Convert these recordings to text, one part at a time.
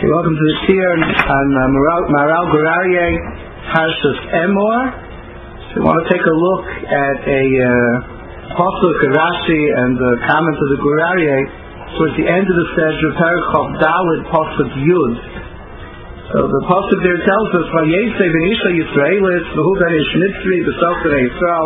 Welcome to the Tier on Maral Gurarye, Parshas Emor. So we want to take a look at a pasuk, Rashi, and the comment of the Gurarye towards the end of the Sedra, Parachav Dalet, pasuk Yud. So the pasuk there tells us, Vayesei v'nisha Yisraelis v'hu ben ish Mitzri b'soch b'nei Yisrael,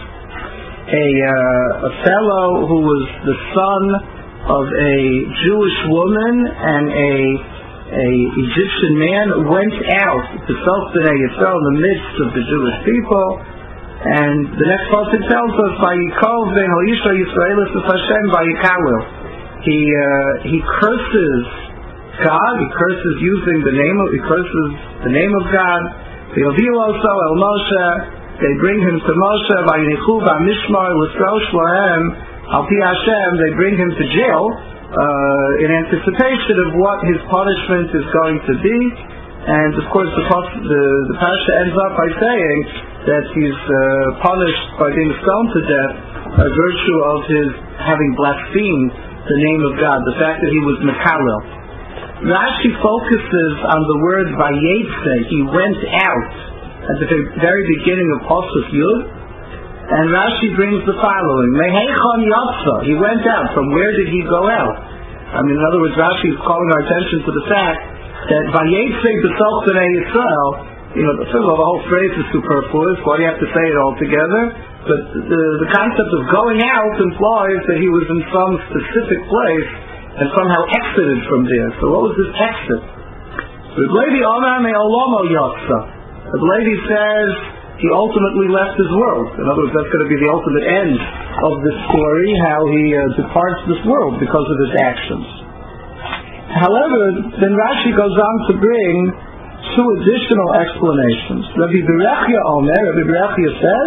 a fellow who was the son of a Jewish woman and a Egyptian man went out to Soch B'nei Yisrael in the midst of the Jewish people, and the next pasuk tells us, Vayikol ben Ha'isha Yisraelis Hashem Vayikalil. He curses God. He curses using the name of God. V'yoviu also el Moshe. They bring him to Moshe. Vayinichu b'mishmar l'srosh lahem al pi Hashem. They bring him to jail in anticipation of what his punishment is going to be. And of course the parasha ends up by saying that he's punished by being stoned to death by virtue of his having blasphemed the name of God, the fact that he was Mekalel. Rashi focuses on the word Vayetze. He went out at the very beginning of pasuk Yud, and Rashi brings the following: Meheichon Yotza. He went out. From where did he go out? I mean, in other words, Rashi is calling our attention to the fact that Vayetze b'soch b'nei Yisrael. First of all, the whole phrase is superfluous. Why do you have to say it all together? But the concept of going out implies that he was in some specific place and somehow exited from there. So what was this exit? The Levi Omar me'olomo Yotza. The Levi says he ultimately left his world. In other words, that's going to be the ultimate end of this story, how he departs this world because of his actions. However, then Rashi goes on to bring two additional explanations. Rabbi Berechia says,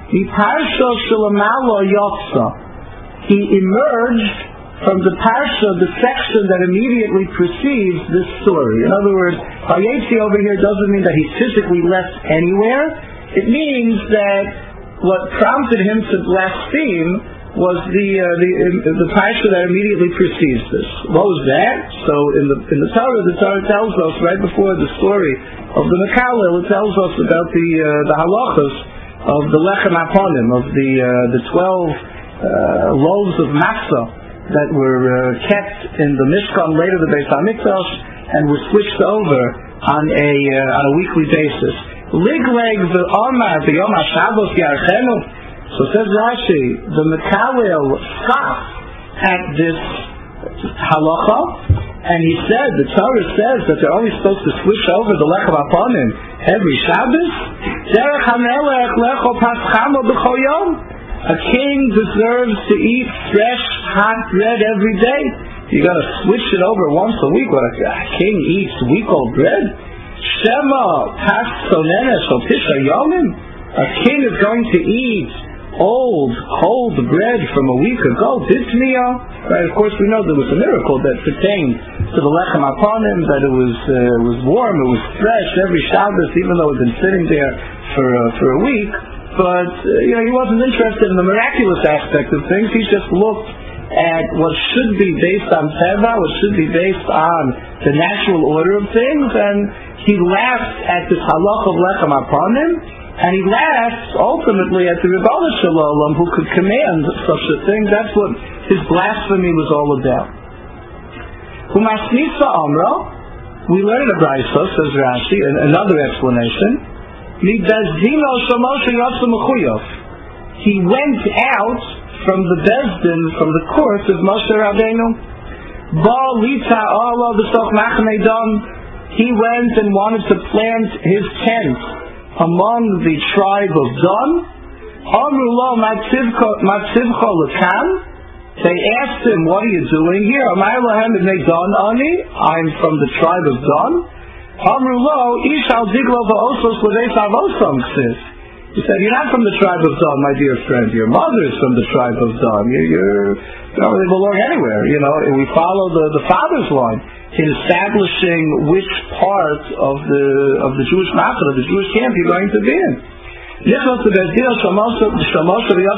he emerged from the parsha, the section that immediately precedes this story. In other words, Vayetzi over here doesn't mean that he physically left anywhere. It means that what prompted him to blaspheme was the parsha that immediately precedes this. What was that? So in the Torah tells us right before the story of the Mekalel, it tells us about the halachos of the lechem aponim, of the 12 loaves of matzah that were kept in the Mishkan, later the Beis HaMikdash, and were switched over on a weekly basis. Ligleg v'omar b'yom HaShabbos yarchenu. So says Rashi, the Mekalel stopped at this halacha, and he said, the Torah says that they're only supposed to switch over the lechem aponim every Shabbos. Derech hamelech lecho paschamo b'chol yom. A king deserves to eat fresh, hot bread every day. You got to switch it over once a week. What a king eats week-old bread? Shema pas sonenes o pisha yomim. A king is going to eat old, cold bread from a week ago. Bitniya. Right? Of course, we know there was a miracle that pertained to the lechem aponim, that it was warm, it was fresh every Shabbos, even though it had been sitting there for a week. But he wasn't interested in the miraculous aspect of things. He just looked at what should be based on teva, what should be based on the natural order of things, and he laughed at this halach of lechem aponim, and he laughed ultimately at the Ribono Shel Olam who could command such a thing. That's what his blasphemy was all about. Umasnisa Amra, we learn in the Brayso, says Rashi, another explanation. He went out from the Bezdin, from the court of Moshe Rabbeinu. He went and wanted to plant his tent among the tribe of Dan. They asked him, what are you doing here? I'm from the tribe of Dan. He said, you're not from the tribe of Dan, my dear friend. Your mother is from the tribe of Dan. You don't really belong anywhere. We follow the father's line in establishing which part of the Jewish matzah, of the Jewish camp you're going to be in. So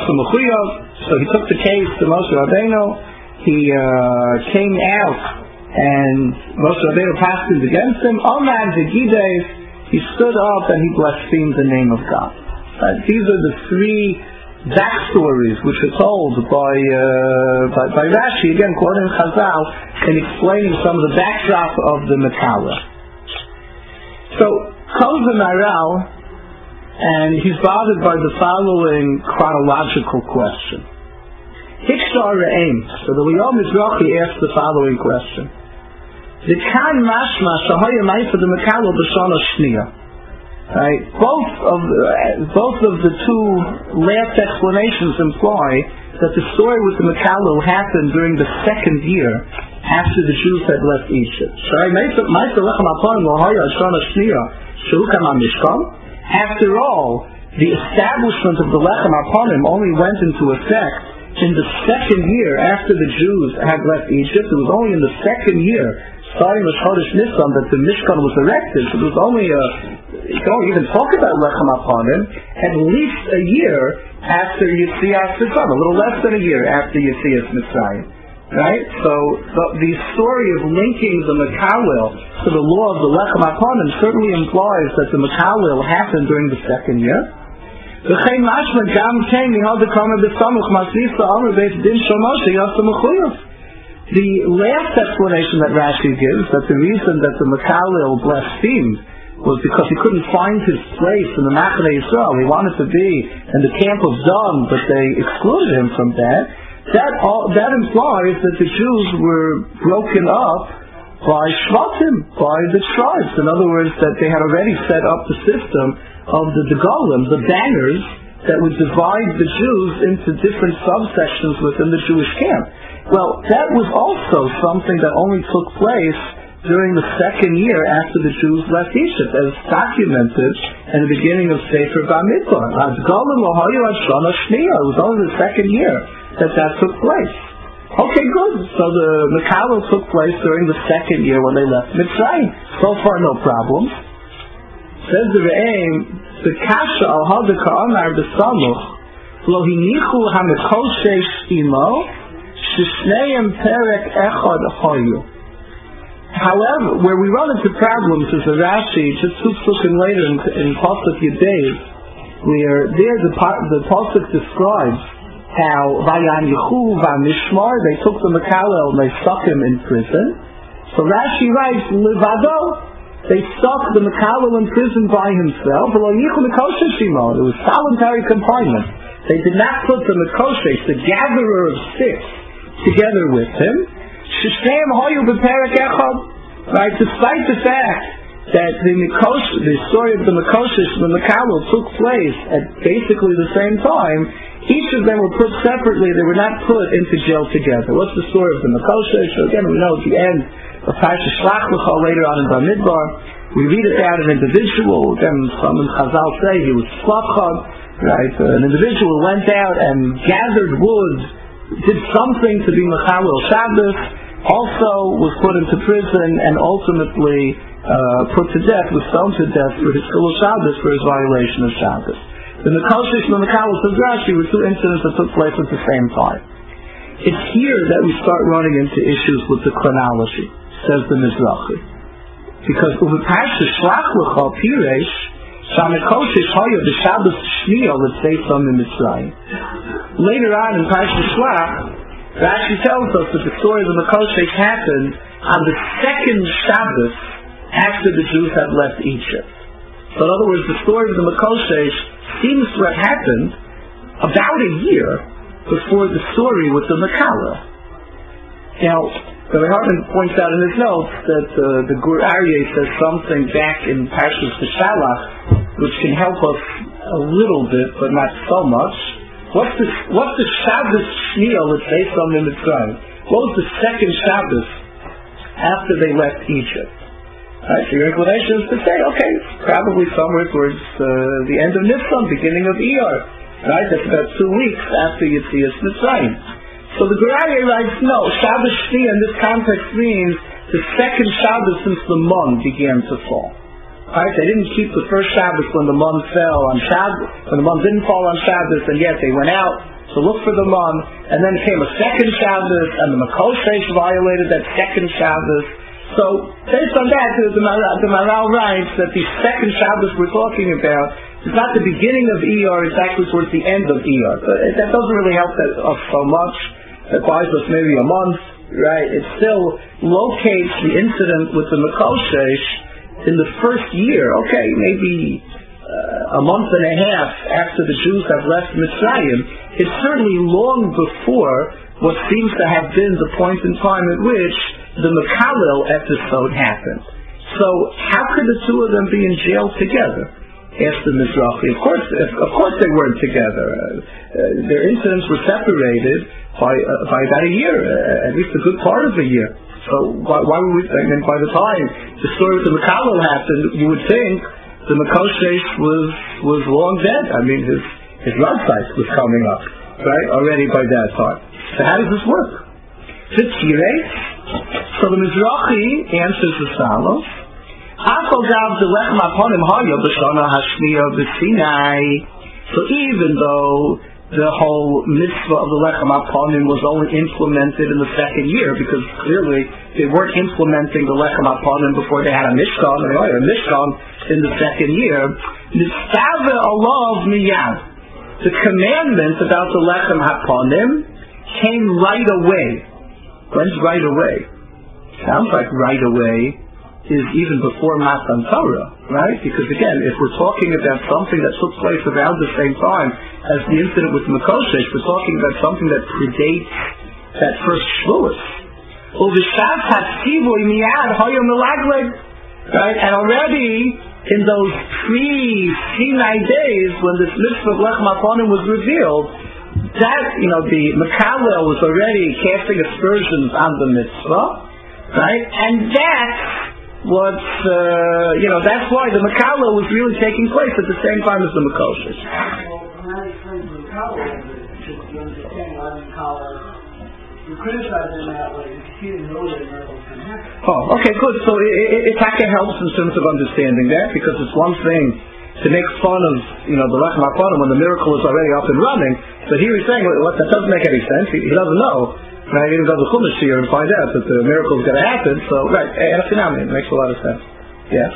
he took the case to Moshe Rabbeinu. He came out and Moshe Rabbeinu passed against him. Omad V'Gideis, he stood up and he blasphemed the name of God. These are the three backstories which are told by Rashi, again quoting Chazal, and explaining some of the backdrop of the Mekala. So, comes the Maharal, and he's bothered by the following chronological question. Hikshar Re'em, so the Liyom Mizrachi asks the following question. The Kan Mashma Shahaya Maifa the Mekala B'Shana Shniya. Right? Both of the two last explanations imply that the story with the Mekala happened during the second year after the Jews had left Egypt. After all, the establishment of the Lechem Aponim only went into effect in the second year after the Jews had left Egypt. It was only in the second year, starting with Chodesh Nisan, that the Mishkan was erected. It was only you don't even talk about Lechem Aponim, at least a year after Yetzias Mitzrayim, a little less than a year after Yetzias Mitzrayim. Right? So the story of linking the Mekalil to the law of the Lechem Aponim certainly implies that the Mekalil happened during the second year. The last explanation that Rashi gives, that the reason that the Mekalil blasphemed was because he couldn't find his place in the Machane Yisrael. He wanted to be in the camp of Dan, but they excluded him from that. That implies that the Jews were broken up by Shvatim, by the tribes. In other words, that they had already set up the system of the Degolim, the banners that would divide the Jews into different subsections within the Jewish camp. Well, that was also something that only took place during the second year after the Jews left Egypt, as documented in the beginning of Sefer Bamidbar. It was only the second year that took place. Okay, good. So the Mekalil took place during the second year when they left Mitzrayim. So far, no problem. Says the Re'em, the Kasha al Hadaka Amar B'Samuch Lo Hinichu HaMekoshesh Imo Shishneim Perek Echad Hoyu. However, where we run into problems is the Rashi, just looking later in Pasuk Yudei, where there the Pasuk describes how Vayan Yehu Vamishmar, they took the Mekalil and they stuck him in prison. So Rashi writes, Levado, they stuck the Mekalil in prison by himself. It was voluntary confinement. They did not put the Mekoshesh, the gatherer of sticks, together with him. Right, despite the fact that the story of the Mekoshesh and the Mekalil took place at basically the same time, each of them were put separately. They were not put into jail together. What's the story of the Mekoshesh? So again, we know at the end of Parshas Shlach Lecha later on in Bamidbar, we read about an individual. Again, some in Chazal say he was Slavchad. Right, an individual went out and gathered wood, did something to be Mechalel Shabbos, also was put into prison and ultimately put to death, was stoned to death for his Chilul Shabbos, for his violation of Shabbos. The Mekoshesh and the Mekalil of Rashi were two incidents that took place at the same time. It's here that we start running into issues with the chronology, says the Mizrachi. Because over Parshas Shlach Lecha Piresh, Shamekoshesh Hoya the Shabbos Shniya, let's say from the Mitzrayim. Later on in Parshas Shlach, Rashi tells us that the story of the Mekoshesh happened on the second Shabbos after the Jews had left Egypt. So in other words, the story of the Mekoshesh seems to have happened about a year before the story with the Mekalil. Now, Rabbi Hartman points out in his notes that the Gur Aryeh says something back in Parshas Shalach which can help us a little bit, but not so much. What's the Shabbos Shniya, let's say, from the Mitzrayim? What was the second Shabbos after they left Egypt? Right, so your inclination is to say, okay, probably somewhere towards the end of Nisan, beginning of Iyar. Right, that's about 2 weeks after Yetzias Mitzrayim. So the Gur Aryeh writes, no, Shabbos Shniya in this context means the second Shabbos since the moon began to fall. Right, they didn't keep the first Shabbos when the moon fell on Shabbos, when the moon didn't fall on Shabbos, and yet they went out So look for the month, and then came a second Shabbos, and the Makoshesh violated that second Shabbos. So based on that, the Maharal writes that the second Shabbos we're talking about is not the beginning of Iyar, it's actually towards the end of Iyar. But that doesn't really help us so much. It buys us maybe a month, right? It still locates the incident with the Makoshesh in the first year. Okay, maybe a month and a half after the Jews have left Mitzrayim. It's certainly long before what seems to have been the point in time at which the Mekalel episode happened. So how could the two of them be in jail together? Asked the Mizrahi. Of course they weren't together. Their incidents were separated by about a year, at least a good part of a year. So why would we think? And by the time the story with the Mekalel happened, you would think the Makoshesh was long dead. I mean, his Ratzais was coming up, right, already by that time. So how does this work? So the Mizrahi answers as follows. So even though the whole mitzvah of the Lechem Aponim was only implemented in the second year, because clearly they weren't implementing the Lechem Aponim before they had a Mishkan, or a Mishkan in the second year, Nistave Alav Miyad. The commandment about the Lechem Aponim came right away. When's right away? Sounds like right away is even before Matan Torah, right? Because again, if we're talking about something that took place around the same time as the incident with Makoshesh, we're talking about something that predates that first Shavuos. Right? And already in those pre-Sinai days, when this mitzvah of Lechem Aponim was revealed, that, the Mekalel was already casting aspersions on the mitzvah, right? And that's that's why the Mekalel was really taking place at the same time as the Makoshesh. You criticize him that way. You didn't know that miracles can happen. Oh, okay, good. So it helps in terms of understanding that, because it's one thing to make fun of, the Lechem Aponim when the miracle is already up and running. But here he's saying, that doesn't make any sense. He doesn't know. Right? He didn't go to the Chumash here and find out that the miracle is going to happen. So, right, it makes a lot of sense. Yeah.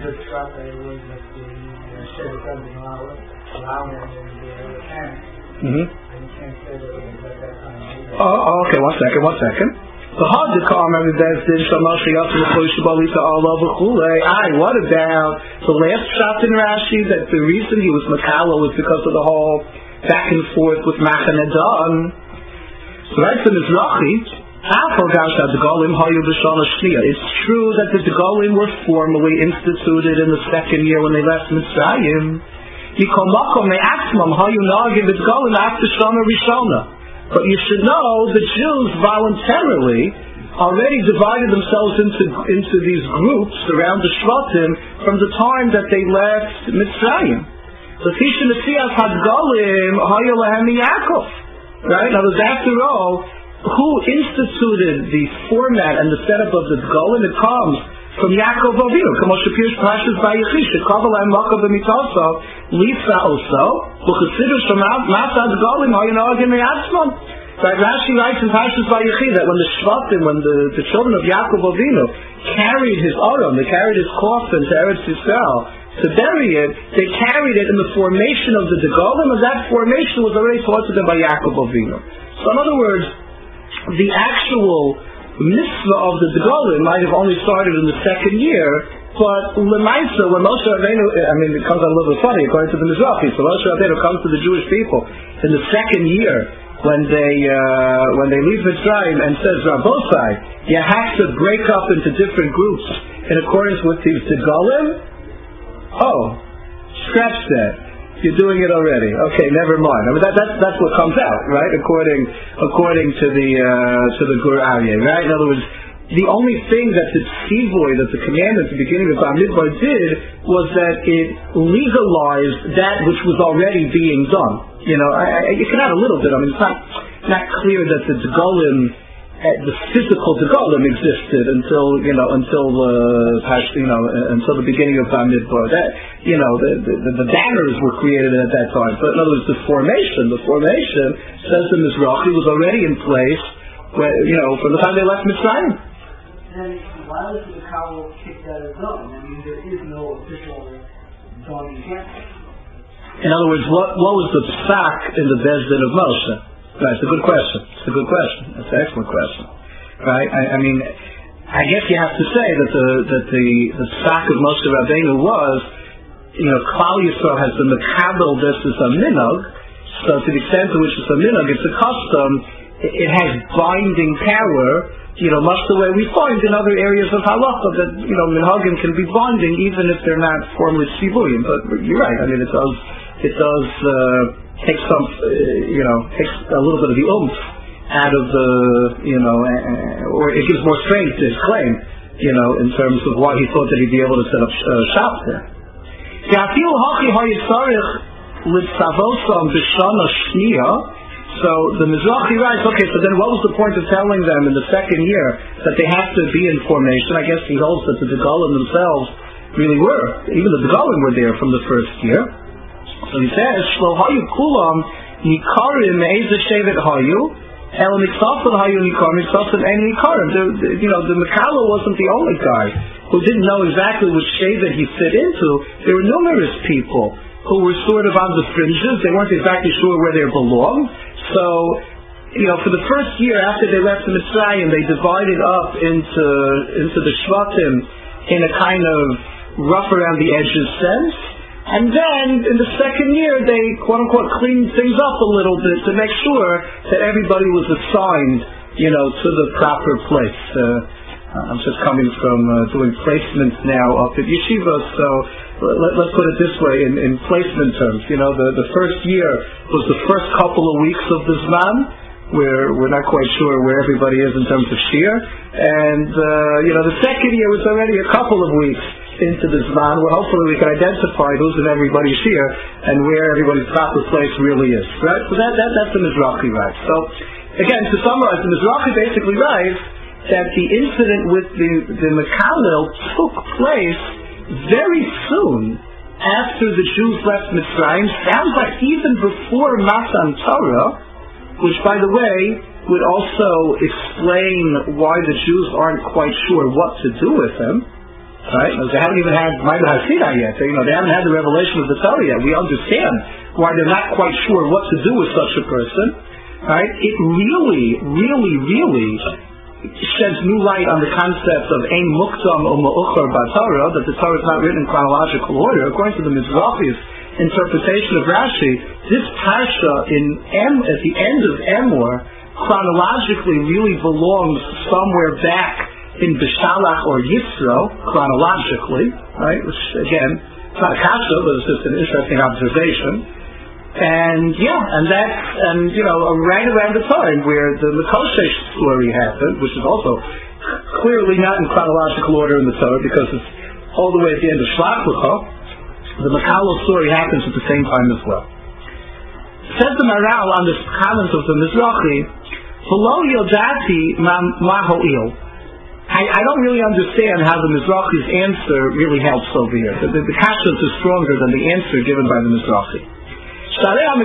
Oh, okay, one second. The hard to call what about the last shot in Rashi, that the reason he was Mekalel was because of the whole back and forth with Machanedon. So right from Mizrahi, it's true that the Degolim were formally instituted in the second year when they left Mitzrayim. But you should know the Jews voluntarily already divided themselves into these groups around the Shvatim from the time that they left Mitzrayim. So right? Now, after all, who instituted the format and the setup of the Golim? It comes from Yaakov Avinu. Right, Rashi writes in Parshas Vayechi that when the Shvatim, when the children of Yaakov Avinu carried his Aron, they carried his coffin to Eretz Yisrael to bury it, they carried it in the formation of the Degolim, and that formation was already taught to them by Yaakov Avinu. So in other words, the actual mitzvah of the Degolim might have only started in the second year, but Lemaisa, when Moshe Rabbeinu, it comes out a little bit funny according to the Mizrahi, so Moshe Rabbeinu comes to the Jewish people in the second year when they leave Mitzrayim and says, Rabbosai, you have to break up into different groups in accordance with these Degolim. Oh, scratch that. You're doing it already. Okay, never mind. That's what comes out, right? According to the Gur Aryeh, right? In other words, the only thing that the tzivoy, that the commandment at the beginning of Bamidbar did, was that it legalized that which was already being done. You can add a little bit. It's not clear that the Degolim the physical Degolim existed until the beginning of Bamidbar. That the banners were created at that time. But in other words, the formation says the Mizrachi was already in place from the time they left Mitzrayim. Then why was the Mekabel kicked out of Zon? I mean, there is no official Zon encampment. In other words, what was the psak in the Bezdin of Moshe? Right, it's a good question. That's an excellent question. Right? I mean, I guess you have to say that the psak of Moshe Rabbeinu was, Klal Yisrael has the Mekabel, this is a minog, so to the extent to which it's a minog, it's a custom, it has binding power, much the way we find in other areas of halacha that, minhagim can be binding even if they're not formally tzivuyim. But you're right, I mean, it does take some, takes a little bit of the oomph out of the, or it gives more strength to his claim, in terms of why he thought that he'd be able to set up shop there. So the Mizrachi writes, okay, so then what was the point of telling them in the second year that they have to be in formation? I guess he holds that the Degolim themselves really were. Even the Degolim were there from the first year. So he says, Shlo hayu kulam nikarim me'eze shevet hayu el miksafel hayu nikarim miksafel en nikarim. The Mekabel wasn't the only guy who didn't know exactly which shevet he fit into. There were numerous people who were sort of on the fringes. They weren't exactly sure where they belonged. So, for the first year after they left the Mitzrayim, they divided up into the Shvatim in a kind of rough around the edges sense. And then, in the second year, they, quote-unquote, cleaned things up a little bit to make sure that everybody was assigned, to the proper place. I'm just coming from doing placements now up at Yeshiva, so let's put it this way, in placement terms. The first year was the first couple of weeks of the Zman, where we're not quite sure where everybody is in terms of Shir. And, the second year was already a couple of weeks into the Zman, where hopefully we can identify who's in everybody's Shir and where everybody's proper place really is. Right? So that's the Mizrachi right. So, again, to summarize, the Mizrachi basically writes that the incident with the Mekabel took place very soon after the Jews left Mitzrayim. Sounds like even before Matan Torah, which, by the way, would also explain why the Jews aren't quite sure what to do with him. Right? They haven't even had Ma'aser HaSinai yet. They haven't had the revelation of the Torah yet. We understand why they're not quite sure what to do with such a person. Right? It really sheds new light on the concept of Ein Muktam or Ma'uchar B'Torah, that the Torah is not written in chronological order. According to the Mizrachi's interpretation of Rashi, this parsha at the end of Emor chronologically really belongs somewhere back in Bishalach or Yisro, chronologically, right? Which, again, it's not a kasha, but it's just an interesting observation. And right around the time where the Mekoshesh story happened, which is also clearly not in chronological order in the Torah because it's all the way at the end of Shlach Lecha, the Mekabel story happens at the same time as well. Says the Maral on this comment of the Mizrachi, "V'lo yodati ma ho'il." I don't really understand how the Mizrachi's answer really helps over here. The kashas is stronger than the answer given by the Mizrachi. Again,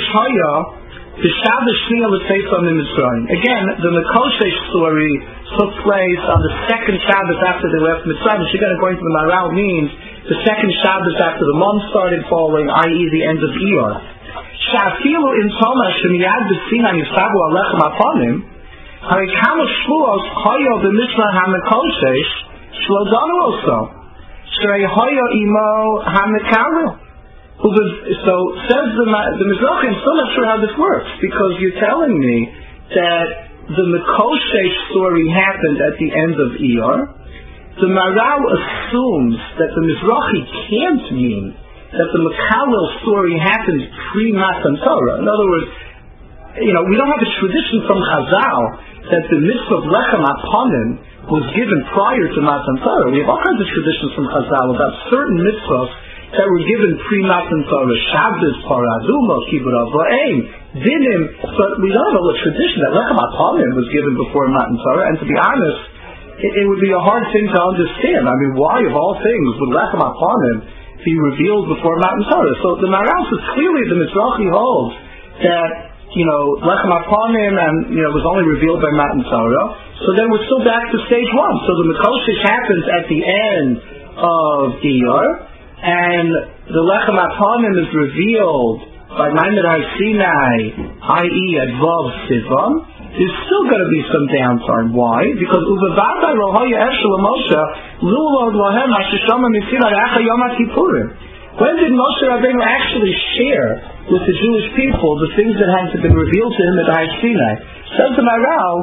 the Mekoshesh story took place on the second Shabbos after they left Mitzrayim, which again, according to the Maral, means the second Shabbos after the month started falling, i.e. the end of Iyar. Shafilu in Toma Shemiyad B'Sinai Yisabu Alechem Aponim Harikama Shluos Hoyo B'Mishnah HaMekoshesh Shlodanu Oso Shrei Hoyo Imo HaMekabel. So says the Mizrachi, I'm still not sure how this works, because you're telling me that the Mekoshesh story happened at the end of Iyar. The Maral assumes that the Mizrachi can't mean that the Mekabel story happened pre-Matan Torah. In other words, we don't have a tradition from Chazal that the mitzvah of Lechem Aponim was given prior to Matan Torah. We have all kinds of traditions from Chazal about certain mitzvahs that were given pre-Matan Torah, Shabbos, Paraduma, Kibbur Ava'im, dinim, but we don't have a tradition that lechem aponim was given before Matan Torah, and to be honest, it would be a hard thing to understand. I mean, why of all things would lechem aponim be revealed before Matan Torah? So the Maharal says clearly the Mizrachi holds that, lechem aponim and, was only revealed by Matan Torah. So then we're still back to stage one. So the Mikoshish happens at the end of Iyar, and the lechem aponim is revealed by Maimon Har Sinai, i.e. at Vav Sivan. There's still going to be some downtime. Why? Because Uvavadai Rohaya Eshel Moshe Lulod Lohem Ashishama Mitzilad Acha Yom HaKippurim. When did Moshe Rabbeinu actually share with the Jewish people the things that had been revealed to him at Har Sinai? Says the Maharal,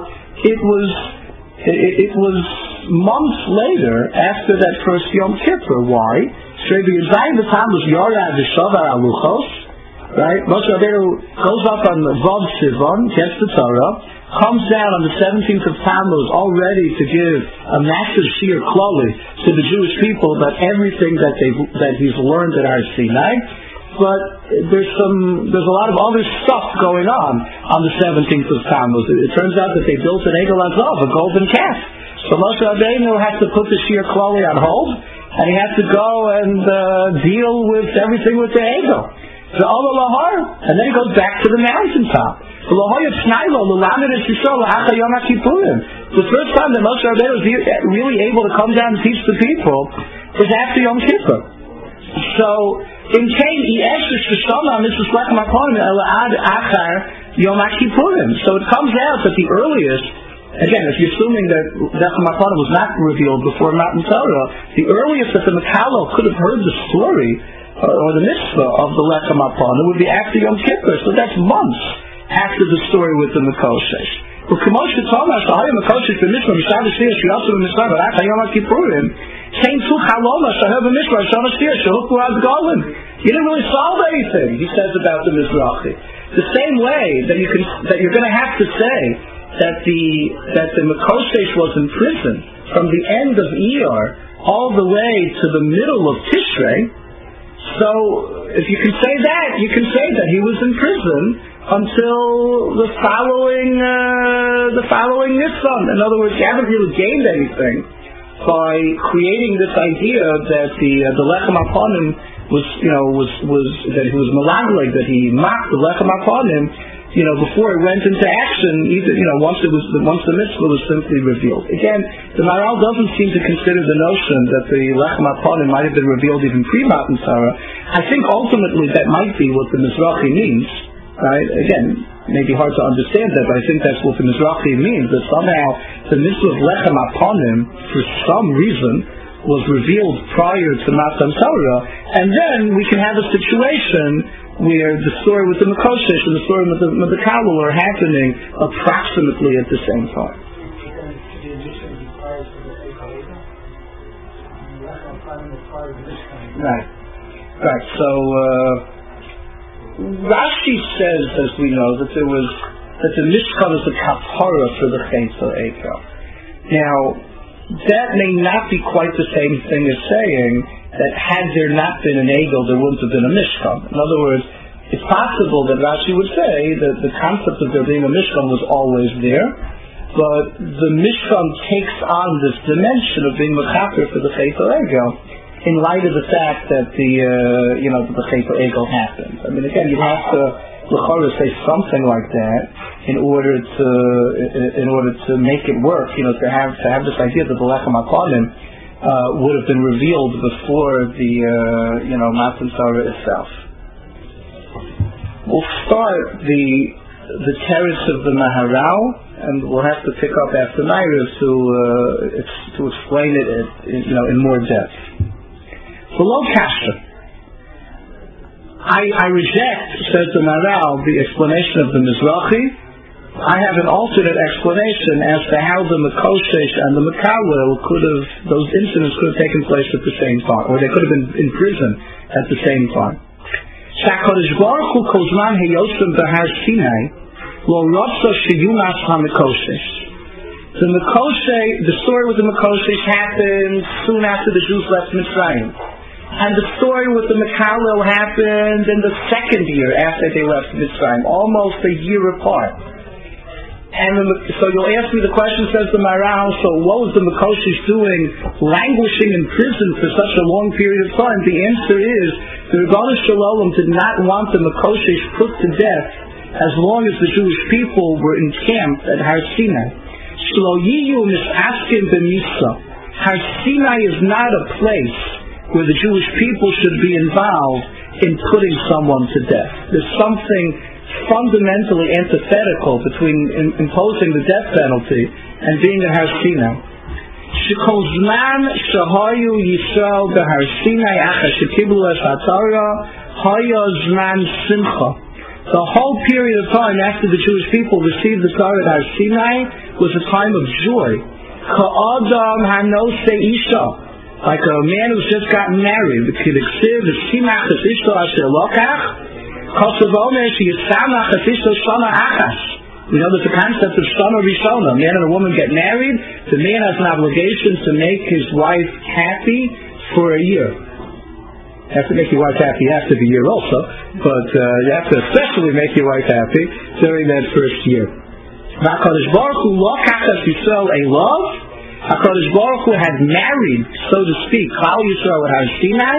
it was months later after that first Yom Kippur. Why? Shrebi Yizayim the time was Yorad V'Shavar Aluchos. Right? Moshe Rabbeinu goes up on Vav Sivan, gets the Torah, comes down on the 17th of Tammuz, all ready to give a massive Shir Kloli to the Jewish people about everything that he's learned at Har Sinai. But there's a lot of other stuff going on the 17th of Tammuz. It turns out that they built an Egel Azov, a golden calf. So Moshe Rabbeinu has to put the Shir Kloli on hold, and he has to go and deal with everything with the Egel. And then he goes back to the mountaintop. The first time that Moshe Rabbeinu was really able to come down and teach the people was after Yom Kippur. So in Cain, so it comes out that the earliest, again, if you're assuming that lechem aponim was not revealed before Matan Torah, the earliest that the Mekallel could have heard the story or the mitzvah of the lechem aponim would be after Yom Kippur. So that's months after the story with the Mekoshesh. You didn't really solve anything, he says about the Mizrachi. The same way that you're going to have to say that the Mekoshesh was in prison from the end of Iyar all the way to the middle of Tishrei. So if you can say that, you can say that he was in prison until the following Nisan. In other words, you haven't really gained anything by creating this idea that the lechem aponim was that he was malagleg, that he mocked the lechem aponim, before it went into action. Once the mitzvah was simply revealed. Again, the Maharal doesn't seem to consider the notion that the lechem aponim might have been revealed even pre-Matan Torah. I think ultimately that might be what the Mizrachi means. Right? Again, maybe hard to understand that, but I think that's what the Mizrachi means, that somehow the mitzvah of lechem aponim, for some reason, was revealed prior to Matan Torah, and then we can have a situation where the story with the Mekoshesh and the story with the Mekallel are happening approximately at the same time. Right. So Rashi says, as we know, that the Mishkan is a kapara for the Chayta Egel. Now, that may not be quite the same thing as saying that had there not been an Egel, there wouldn't have been a Mishkan. In other words, it's possible that Rashi would say that the concept of there being a Mishkan was always there, but the Mishkan takes on this dimension of being mechaper for the Chayta Egel in light of the fact that the Chayta Egel happened. I mean, again, you'd have to say something like that in order to make it work. To have this idea that the lechem aponim would have been revealed before the Matan Torah itself. We'll start the teretz of the Maharal, and we'll have to pick up after Naira to explain it in more depth. Below kasha, I reject, says the Maharal, the explanation of the Mizrachi. I have an alternate explanation as to how the Mekoshesh and the Mekallel those incidents could have taken place at the same time, or they could have been in prison at the same time. Shakadosh Baruch Hu kol zman heyosem b'Har Sinai lo rotza sheyumas ha-Mekoshesh. The story with the Mekoshesh happened soon after the Jews left Mitzrayim. And the story with the Mekalel happened in the second year after they left Mitzrayim, almost a year apart. And so you'll ask me the question, says the Maharal, so what was the Mekoshish doing, languishing in prison for such a long period of time? The answer is, the Ribono Shel Olam did not want the Mekoshish put to death as long as the Jewish people were encamped at Har Sinai. Shlo yiyu misaskim b'misa. Har Sinai is not a place where the Jewish people should be involved in putting someone to death. There's something fundamentally antithetical between imposing the death penalty and being at Har Sinai. Shekol zman shehayu Yisrael b'Har Sinai achar shekiblu es haTorah haya zman simcha. The whole period of time after the Jewish people received the Torah at Har Sinai was a time of joy. Ka'adam hanose isha, like a man who's just gotten married. You know, there's a concept of shana rishona. A man and a woman get married. The man has an obligation to make his wife happy for a year. You have to make your wife happy after the year also, but you have to especially make your wife happy during that first year. HaKadosh Baruch Hu lokachas Yisrael elav. HaKadosh Baruch Hu had married, so to speak, Klal Yisrael at Har Sinai.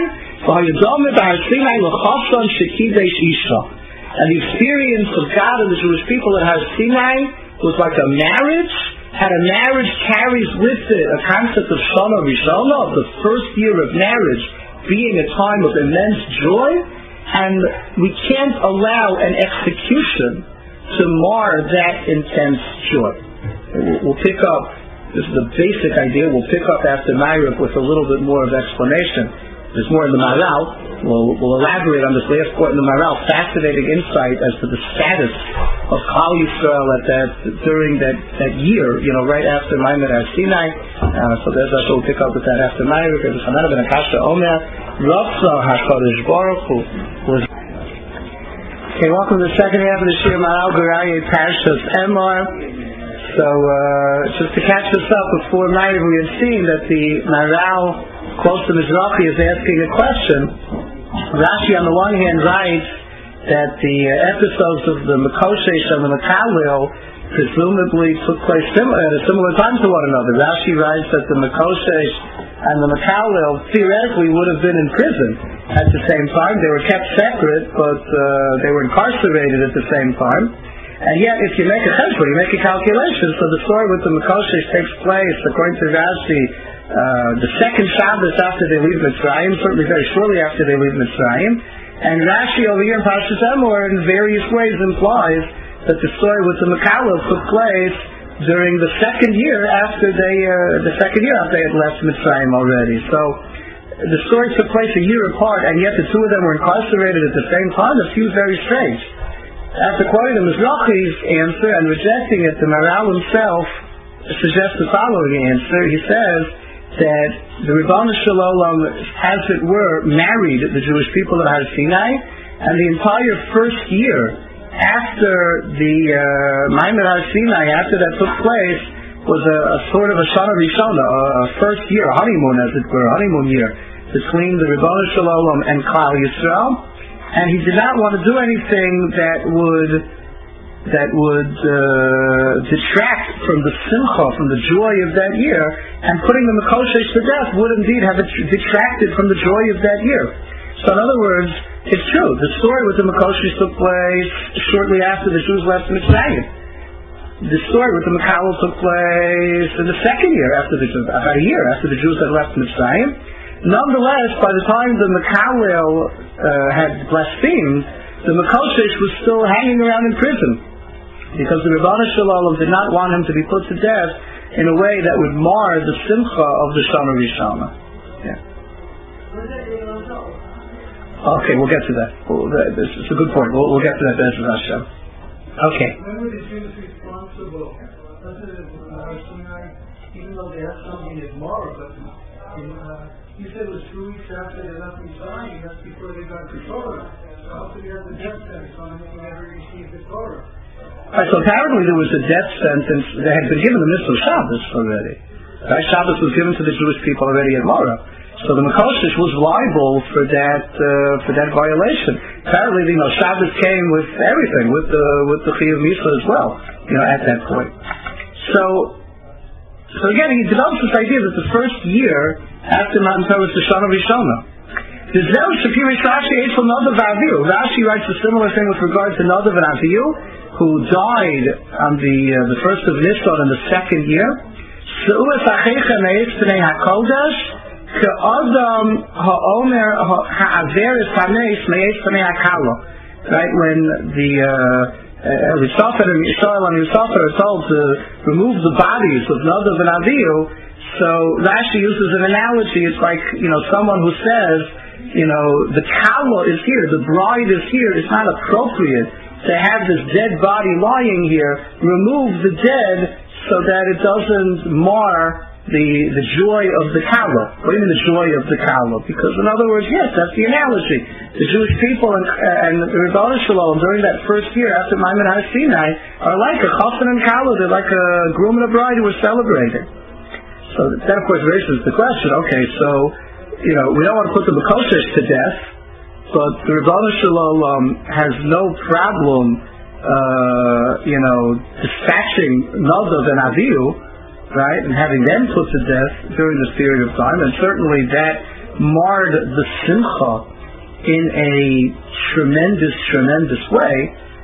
And the experience of God and the Jewish people at Har Sinai was like a marriage. And a marriage carries with it a concept of Shana Rishona, of the first year of marriage being a time of immense joy, and we can't allow an execution to mar that intense joy. We'll pick up, this is the basic idea, we'll pick up after Ma'ariv with a little bit more of explanation. There's more in the Maharal. We'll elaborate on this last point in the Maharal. Fascinating insight as to the status of Klal Yisrael during that year, right after Ma'amad Har Sinai. So we'll pick up with that after Ma'ariv. There's Hanan ben Akasha Omer. Ratza HaKadosh Baruch Hu was. Okay, welcome to the second half of the Shir Maharal Guraya Parshas Emor. So just to catch this up before Ma'ariv, we have seen that the Maharal close to Mizrahi is asking a question. Rashi on the one hand writes that the episodes of the Mekoshesh and the Mekalel presumably took place at a similar time to one another. Rashi writes that the Mekoshesh and the Mekalel theoretically would have been in prison at the same time. They were kept separate, but they were incarcerated at the same time. And yet, if you make a cheshbon, you make a calculation. So the story with the Mekoshesh takes place, according to Rashi, the second Shabbos after they leave Mitzrayim, certainly very shortly after they leave Mitzrayim. And Rashi over here in Parshas Emor in various ways implies that the story with the Mekalel took place during the second year after they had left Mitzrayim already. So the story took place a year apart, and yet the two of them were incarcerated at the same time. It seems very strange. After quoting the Mizrahi's answer and rejecting it, the Maharal himself suggests the following answer. He says that the Ribono Shel Olam, as it were, married the Jewish people at Har Sinai, and the entire first year after the Ma'amad Har Sinai, after that took place, was a sort of a Shana Rishona, a first year, a honeymoon, as it were, a honeymoon year between the Ribono Shel Olam and Klal Yisrael. And he did not want to do anything that would detract from the simcha, from the joy of that year, and putting the Mekoshesh to death would indeed have detracted from the joy of that year. So in other words, it's true, the story with the Mekoshesh took place shortly after the Jews left Mitzrayim. The story with the Mekalel took place in the second year, about a year after the Jews had left Mitzrayim. Nonetheless, by the time the Mekalel had blasphemed, the Mekoshesh was still hanging around in prison, because the Ribono Shel Olam did not want him to be put to death in a way that would mar the simcha of the Shana Rishona. Okay, we'll get to that. It's a good point. We'll get to that, Be'ezras Hashem. Okay. When were the Jews responsible? Even though they have something as moral, but you said it was 2 weeks after they left Mitzrayim, that's before they got the Torah. So how could you have the death sentence on them if they never received the Torah? So apparently there was a death sentence. They had been given the Mitzvah Shabbos already. Shabbos was given to the Jewish people already at Morah. So the Mekoshish was liable for that violation. Apparently, Shabbos came with everything, with the Chiyuv Misa as well, at that point. So again, he develops this idea that the first year after Matan Torah was the Shana Rishona. Rashi writes a similar thing with regard to Nadav and Avihu, who died on the first of Nisan in the second year. Right, when the Elisaphat and Yisrael and Yisaphat are told to remove the bodies of Nadav and Avihu, so Rashi uses an analogy. It's like, someone who says, the kala is here, the bride is here. It's not appropriate to have this dead body lying here. Remove the dead so that it doesn't mar the joy of the kala. What do you mean the joy of the kala? Because in other words, yes, that's the analogy. The Jewish people and the Rebbeinu Shalom during that first year after Maimon Har Sinai are like a chassan and kala. They're like a groom and a bride who are celebrated. So that of course raises the question, okay, so we don't want to put the Mekoshish to death, but the Rebbeinu Shalom has no problem dispatching Nadav and Avihu, right, and having them put to death during this period of time, and certainly that marred the simcha in a tremendous way.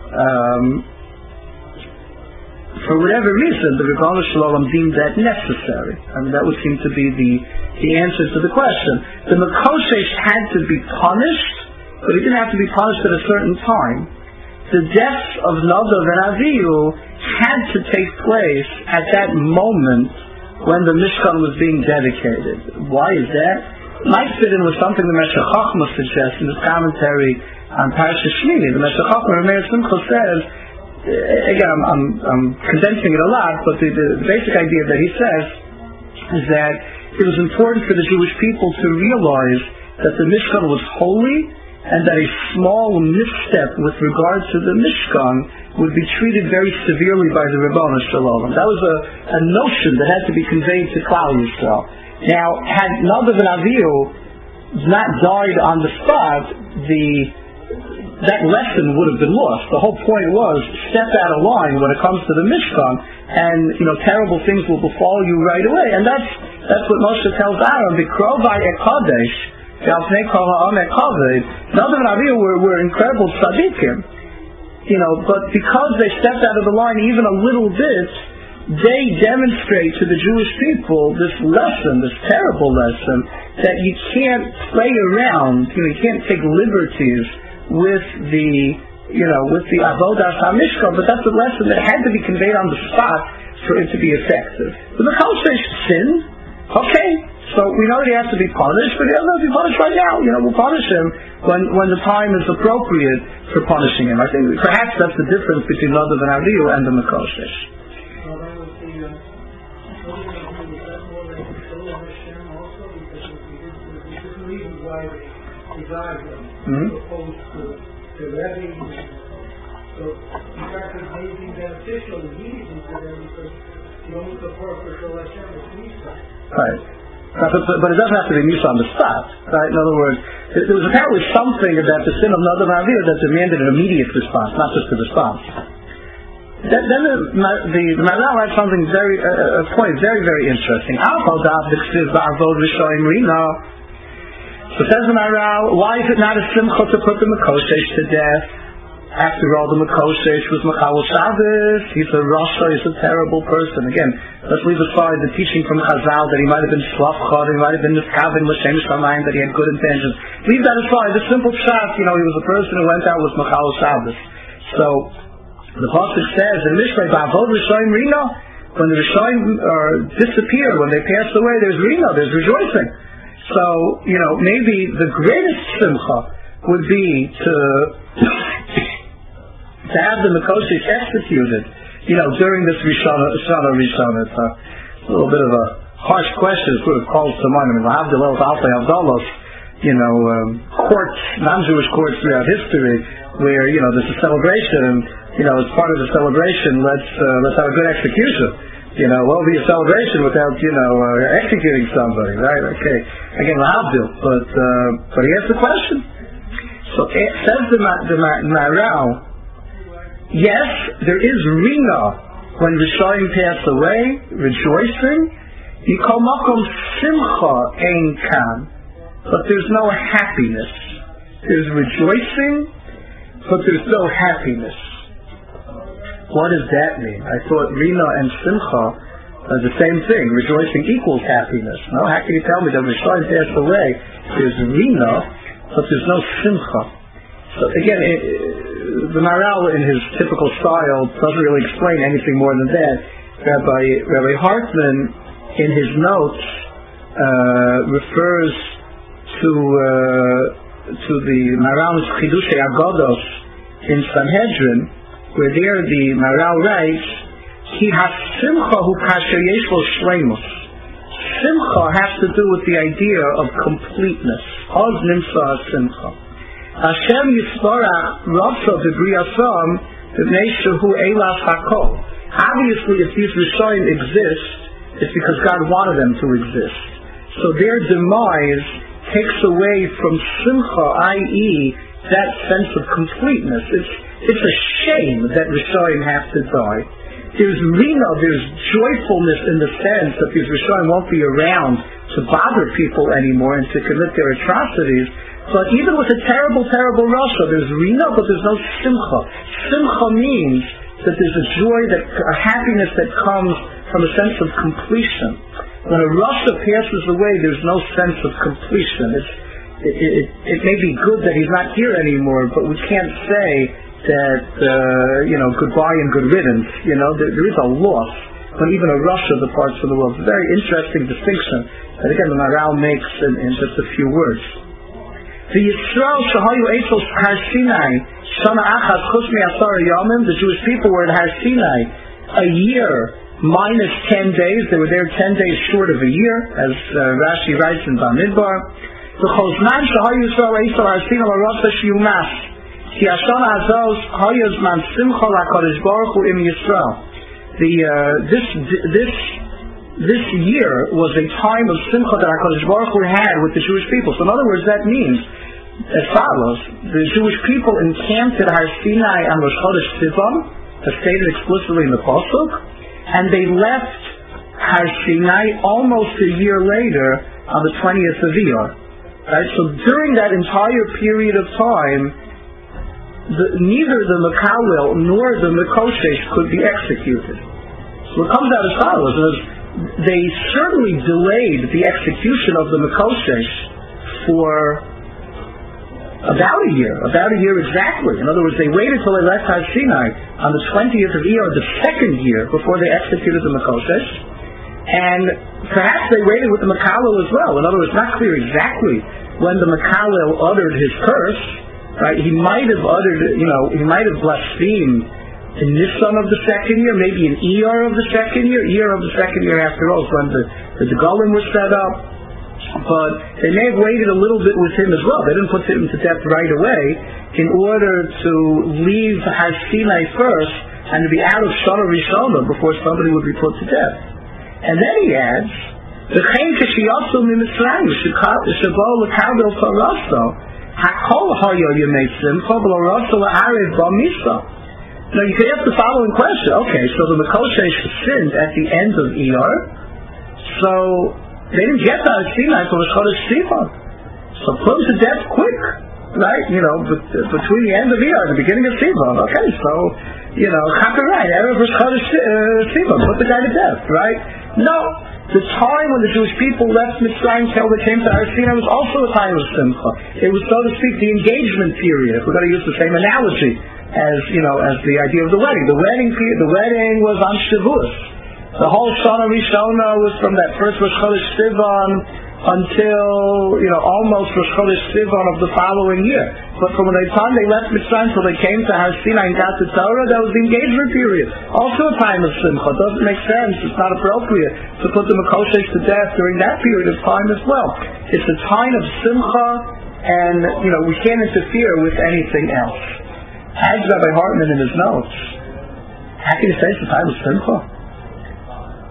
For whatever reason, the Rebbeinu Shalom deemed that necessary. I mean, that would seem to be the answer to the question. The Mekoshish had to be punished, but he didn't have to be punished at a certain time. The deaths of Nadav and Avihu had to take place at that moment when the Mishkan was being dedicated. Why is that? It might fit in with something the Meshech Chochmah suggests in his commentary on Parashas Shmini. The Meshech Chochmah, Meir Simcha, says, again, I'm condensing it a lot, but the basic idea that he says is that it was important for the Jewish people to realize that the Mishkan was holy, and that a small misstep with regard to the Mishkan would be treated very severely by the Rebbeinu Shalom. That was a notion that had to be conveyed to Klal Yisrael. Now, had Nadav and Avihu not died on the spot, that lesson would have been lost. The whole point was, step out of line when it comes to the Mishkan, and terrible things will befall you right away. And that's what Moshe tells Aaron, Bikrovai Ekadesh. Nadav and Avihu were incredible tzaddikim, but because they stepped out of the line even a little bit, they demonstrate to the Jewish people this lesson, this terrible lesson, that you can't play around, you can't take liberties with the avodas hamishkan, but that's a lesson that had to be conveyed on the spot for it to be effective. The Mekoshish sinned, okay. So we know that he has to be punished, but he doesn't have to be punished right now. We'll punish him when the time is appropriate for punishing him. I think perhaps that's the difference between Nadav and Avihu and the Mekoshish. So that was the different reasons why they died, opposed to the Rebbe. So in fact, it may be beneficial immediately to them because you don't support for Shol Hashem with Misa. Right. But it doesn't have to be Misa on the spot, right? In other words, there was apparently something about the sin of Nadav and Avihu that demanded an immediate response, not just a response. Then the Maharal had something a point very, very interesting. So says the Maharal, why is it not a simcha to put the Mekoshish to death? After all, the Mekoshish was Mechalel Shabbos. He's a Rasha, he's a terrible person. Again, let's leave aside the teaching from Chazal that he might have been Slavchad, he might have been Niskavin, L'Shem Shamayim, that he had good intentions. Leave that aside. The simple shot, he was a person who went out with Mechalel Shabbos. So, the Pasuk says in Mishlei, Ba'avod Rishoyim Rino, when the Rishoyim disappear, when they pass away, there's Rino, there's rejoicing. So, maybe the greatest simcha would be to have the Mekoshish executed, during this Rishana. It's a little bit of a harsh question. It sort of calls to mind. Courts, non-Jewish courts throughout history, where there's a celebration, and as part of the celebration, let's have a good execution. What would be a celebration without, executing somebody, right? Okay. Again, L'havdil, but he asked the question. So it says the Maharal, yes, there is Rina when Rishayim pass away, rejoicing. Yikol Makom Simcha Ein Kan, but there's no happiness. There's rejoicing, but there's no happiness. What does that mean? I thought Rina and Simcha are the same thing. Rejoicing equals happiness. No, how can you tell me that Rishayim passed away? There's Rina, but there's no Simcha. So again, the Maharal in his typical style doesn't really explain anything more than that. Rabbi Hartman, in his notes, refers to the Maharal's Chidushei Agodos in Sanhedrin, where there the Maharal writes, Ki ha-simcha hu kasher yesh lo shleimus. Simcha has to do with the idea of completeness. Oz nimsa ha-simcha. Hashem yisparach ratzo b'briyasam b'nei shehu eilas hakol. Obviously, if these Rishayim exist, it's because God wanted them to exist. So their demise takes away from simcha, i.e., that sense of completeness. It's a shame that Rishayim have to die. There's Rina, there's joyfulness in the sense that these Rishayim won't be around to bother people anymore and to commit their atrocities. But even with a terrible, terrible Rasha, there's Rina, but there's no Simcha. Simcha means that there's a joy, a happiness that comes from a sense of completion. When a Rasha passes away, there's no sense of completion. It may be good that he's not here anymore, but we can't say that, goodbye and good riddance. There is a loss when even a Rasha departs from the world. It's a very interesting distinction that, again, the Maharal makes in just a few words. The Yisrael Shahayu Eitzos Har Sinai Shana Achad Chus Mi'asar Yomim. The Jewish people were at Har Sinai a year minus 10 days. They were there 10 days short of a year, as Rashi writes in Bamidbar. The Chosman Shahayu Yisrael Eitzos Har Sinai LaRasa Shiyumas Ki Hashana Azos Hayuz Man Simcha LaKadosh Baruch Hu Im Yisrael. This year was a time of simcha that HaKadosh Baruch Hu had with the Jewish people. So in other words, that means as follows: the Jewish people encamped at Har Sinai on Rosh Chodesh Sivan, as stated explicitly in the Pasuk, and they left Har Sinai almost a year later on the 20th of Iyar. Right? So during that entire period of time, neither the Mekalel nor the Mekoshesh could be executed. So it comes out as follows: they certainly delayed the execution of the Mekoshesh for about a year exactly. In other words, they waited till they left Har Sinai on the 20th of Iyar, the second year, before they executed the Mekoshesh. And perhaps they waited with the Mekalel as well. In other words, not clear exactly when the Mekalel uttered his curse. Right? He might have blasphemed in Nisan of the second year, maybe in Iyar of the second year. Iyar of the second year, after all, is when the Degalim were set up. But they may have waited a little bit with him as well. They didn't put him to death right away in order to leave Har Sinai first and to be out of Shana Rishona before somebody would be put to death. And then he adds, "V'chein k'shiyatzu miMitzrayim shebo l'kabel Torah hakol hayo yemei simcha v'lo la'arev b'misa." Now you could ask the following question. Okay, so the Mekoshesh sinned at the end of Iyar, so they didn't get to Har Sinai until Chodesh Sivan. So put them to death quick, right? Between the end of Iyar and the beginning of Sivan. Okay, so, Chaperai, Erev Chodesh Sivan, put the guy to death, right? No, the time when the Jewish people left Mitzrayim till they came to Har Sinai was also a time of Simcha. It was, so to speak, the engagement period, if we're going to use the same analogy as the idea of the wedding. The wedding was on Shavuos. The whole Shana Rishona was from that first Rosh Chodesh Sivan until, almost Rosh Chodesh Sivan of the following year. But from the time they left Mitzrayim till they came to Har Sinai and got the Torah, that was the engagement period. Also a time of Simcha. It doesn't make sense. It's not appropriate to put the Mekoshesh to death during that period of time as well. It's a time of Simcha, and, we can't interfere with anything else. As Rabbi Hartman in his notes, how can you say it's a time of Simcha?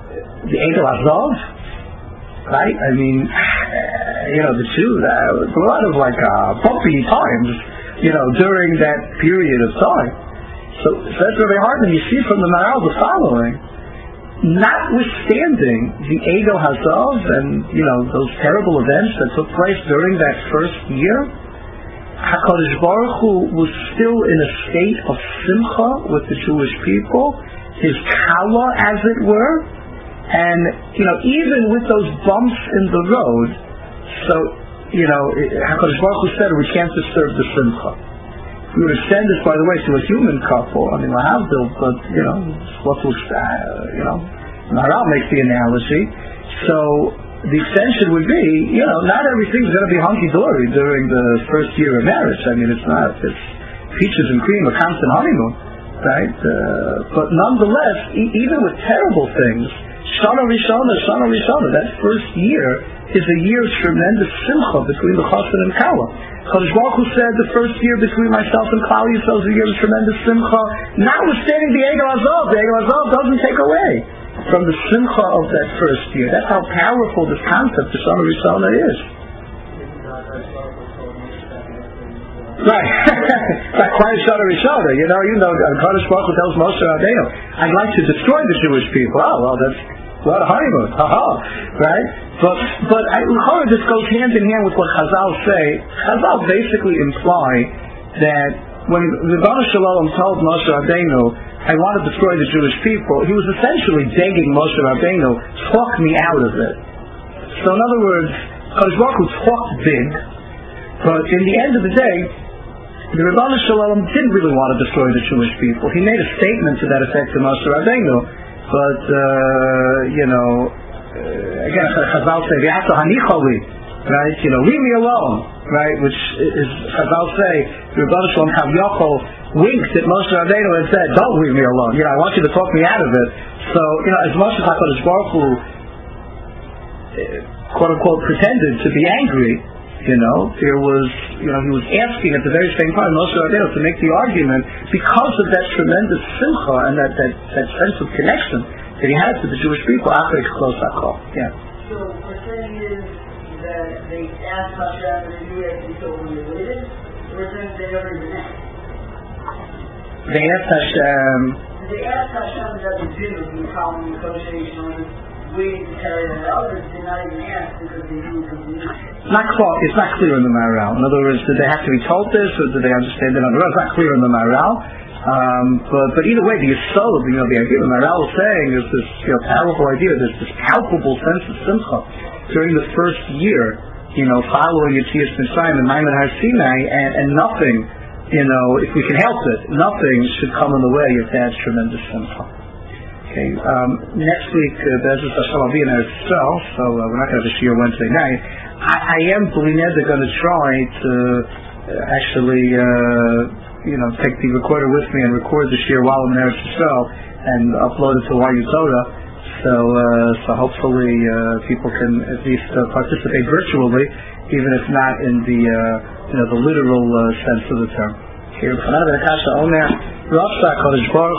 the Egel Azov, right? I mean, the Jews, there was a lot of bumpy times, during that period of time. So that's very hard, and you see from the Maharal the following: notwithstanding the Egel Hazov and those terrible events that took place during that first year, HaKadosh Baruch Hu was still in a state of simcha with the Jewish people, his kala, as it were, and even with those bumps in the road. So HaKadosh Baruch Hu said we can't disturb the simcha. We would extend this, by the way, to a human couple. I mean, Lahavdil, but what to Maharal makes the analogy. So the extension would be, not everything's going to be hunky-dory during the first year of marriage. I mean, it's peaches and cream, a constant honeymoon, right? But nonetheless, even with terrible things, Shana Rishona, that first year is a year of tremendous simcha between the chassan and kala. Kadosh Baruch Hu said the first year between myself and Klal Yisrael is a year of tremendous simcha, notwithstanding the Egel Azov. The Egel Azov doesn't take away from the simcha of that first year. That's how powerful this concept of Shana Rishona is. Right. Like quiet Shana Rishona. Kadosh Baruch Hu tells Moshe Rabbeinu, I'd like to destroy the Jewish people. Oh, well, that's what a honeymoon. Right? But this goes hand in hand with what Chazal say. Chazal basically imply that when Ribono Shel Olam told Moshe Rabbeinu, I want to destroy the Jewish people, he was essentially begging Moshe Rabbeinu, talk me out of it. So in other words, Kadosh Baruch Hu talked big, but in the end of the day, the Ribono Shel Olam didn't really want to destroy the Jewish people. He made a statement to that effect to Moshe Rabbeinu, but again, Chazal say, "V'yata hanichali," right? Leave me alone, right? Which is Chazal say, the Ribono Shel Olam Kavyochol winked at Moshe Rabbeinu and said, "Don't leave me alone. I want you to talk me out of it." So, as much as HaKadosh Baruch Hu, quote unquote, pretended to be angry, there was, he was asking at the very same time Moshe Rabbeinu to make the argument because of that tremendous simcha and that sense of connection that he had to the Jewish people. So we're saying is that they asked Hashem and they knew it until when they waited. We're saying they never even asked. They asked Hashem. They asked Hashem that the Jews would be following the negotiation, waiting to carry that out. Others did not even ask because they knew it was leadership. It's not clear in the Maharal. In other words, did they have to be told this, or did they understand it on the road? It's not clear in the Maharal. But either way, the Yisod, the idea the Maharal is saying is this powerful idea, this palpable sense of simcha during the first year, following Yetzias Mitzrayim and Maimon Har Sinai, and nothing, if we can help it, nothing should come in the way of that tremendous simcha. Okay, next week, Be'ezus Hashem will be in Eretz Yisrael, so we're not going to have a shiur Wednesday night. I am going to try to actually take the recorder with me and record the shiur while I'm in Eretz Yisrael and upload it to YU Torah. So hopefully people can at least participate virtually, even if not in the literal sense of the term. Here,